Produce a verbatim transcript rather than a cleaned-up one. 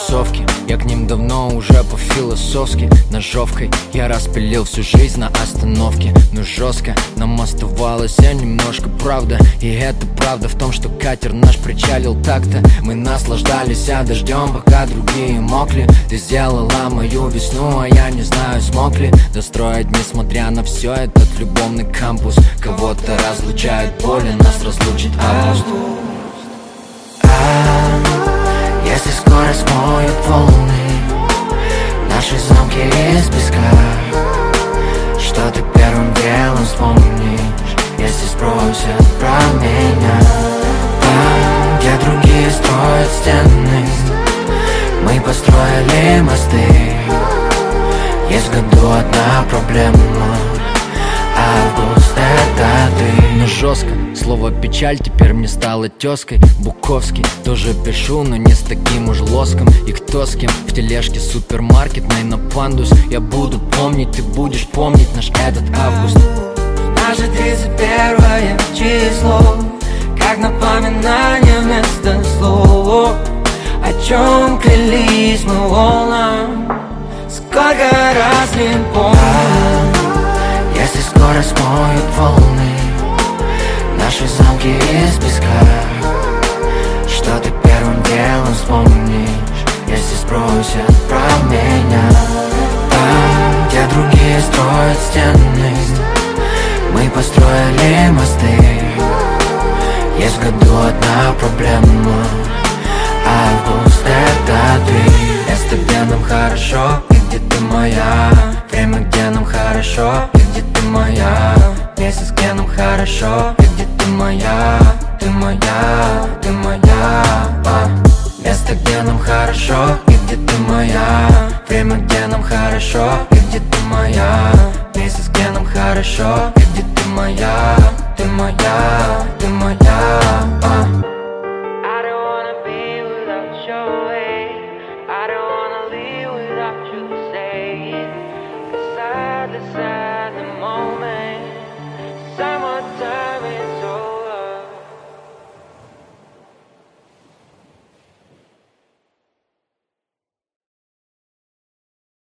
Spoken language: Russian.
кроссовки. Я к ним давно уже по-философски. Ножовкой я распилил всю жизнь на остановке. Но жестко нам оставалось немножко правда. И это правда в том, что катер наш причалил так-то. Мы наслаждались дождем, пока другие мокли. Ты сделала мою весну, а я не знаю, смог ли достроить, несмотря на все, этот любовный кампус. Кого-то разлучает боли, нас разлучит август. А если скоро смоют волны наши замки из песка, что ты первым делом вспомнишь, если спросят про меня? Там, где другие строят стены, мы построили мосты. Есть в году одна проблема: август — это ты. Но жестко, слово печаль теперь мне стало тезкой. Буковский тоже пишу, но не с таким уж лоском. И кто с кем в тележке супермаркетной на пандус. Я буду помнить, ты будешь помнить наш этот август. Наше тридцать первое число, как напоминание вместо слов. О чем клялись мы волнам, сколько раз не помню. А если скоро смоют волны наши замки из песка, что ты первым делом вспомнишь, если спросят про меня? Там, где другие строят стены, мы построили мосты. Есть в году одна проблема: август — это ты. Место, где нам хорошо, и где ты моя. Время, где нам хорошо, и где ты моя. Месяц, где нам хорошо, и где ты моя. Ты моя, ты моя. А. Место, где нам хорошо, и где ты моя. Время, где нам хорошо, и где ты моя. Месяц, где нам хорошо, и где ты моя. Ты моя, ты моя. А.